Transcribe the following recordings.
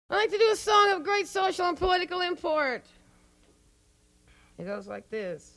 I like to do a song of great social and political import. It goes like this.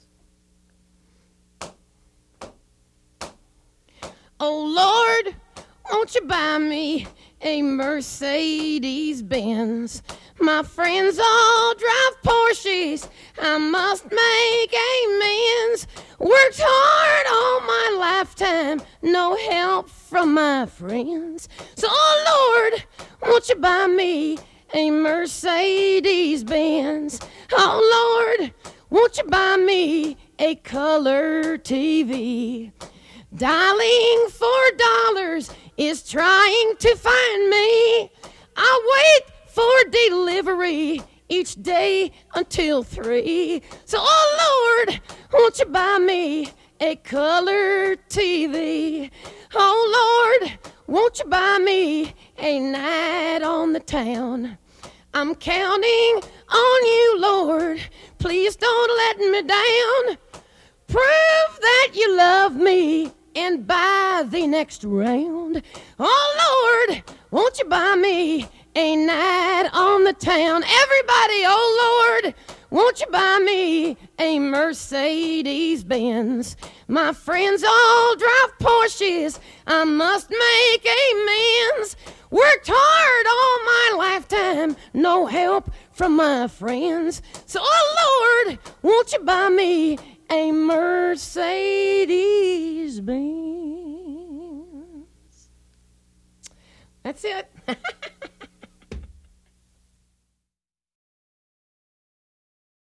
Oh Lord, won't you buy me a Mercedes-Benz? My friends all drive Porsches, I must make amends. Worked hard all my lifetime, no help from my friends. So, oh Lord, won't you buy me a Mercedes-Benz? Oh Lord, won't you buy me a color TV? Dialing $4 is trying to find me. I wait for delivery each day until 3. So, oh Lord, won't you buy me a color TV? Oh Lord, won't you buy me a night on the town? I'm counting on you, Lord. Please don't let me down. Prove that you love me and buy the next round. Oh Lord, won't you buy me a night on the town? Everybody, oh Lord, won't you buy me a Mercedes-Benz? My friends all drive Porsches, I must make amends. Worked hard all my lifetime, no help from my friends. So, oh Lord, won't you buy me a Mercedes-Benz? That's it.